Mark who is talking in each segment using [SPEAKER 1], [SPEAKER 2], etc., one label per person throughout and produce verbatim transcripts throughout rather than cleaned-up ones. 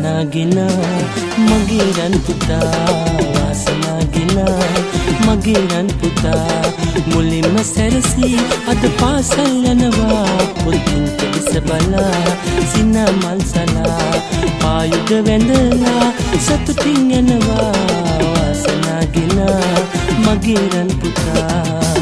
[SPEAKER 1] වාසනාගෙන මගේ රන් පුතා වාසනාගෙන මගේ රන් පුතා මුලින්ම සැරසී අද පාසල් යනවා පොතින් කෙලෙස බලා සිනා මල් සලා පායුග වැඳලා සතුටින් යනවා වාසනාගෙන මගේ රන් පුතා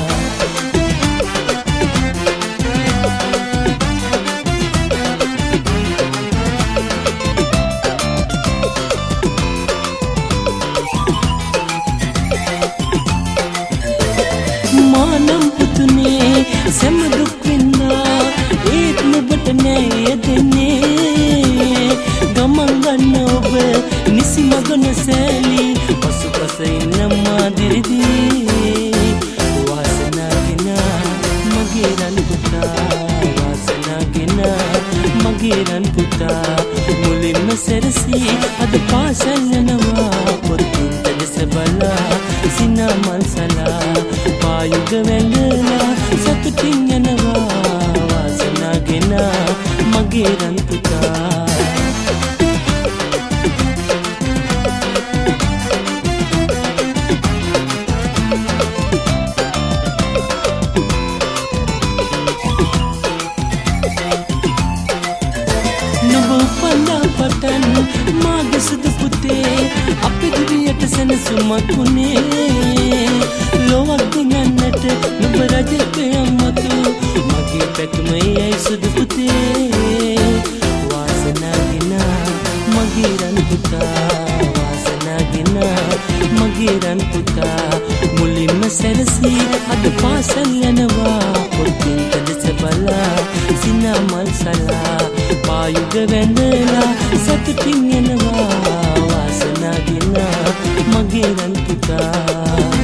[SPEAKER 1] මානම් පුතුනේ සැම දුක් වින්දා ඒත් නුඹට නෑ දෙන්නේ ගමන් ගන්න ඔබ නිසි මග නොසැලී පසුපස ඉන්න මාදිරිදී වාසනාගෙන මගේ රන් පුතා වාසනාගෙන මගේ රන් පුතා මුලින්ම සැරසී අද පාසල් යනවා පොතින් තදස බලා සිනා මල් සලා පායුග වැඳලා සතුටින් යනවා වාසනාගෙන මගේ රන් පුතා පටන් මාගේ සුදු පුතේ අපි දිවියට සැනසුමක් වුණේ ලොවක් දිනන්නට නුඹ රජට අම්මතු මගේ පැතුමයි සුදු පුතේ වාසනාගෙන මගේ රන් පුතා වාසනාගෙන මගේ රන් පුතා මුලින්ම සැරසී අද පාසල් යනවා පොතින් තදස බලා සිනා මල් සලා පායුග වැඳලා සතුටින් යනවා වාසනාගෙන මගේ රන් පුතා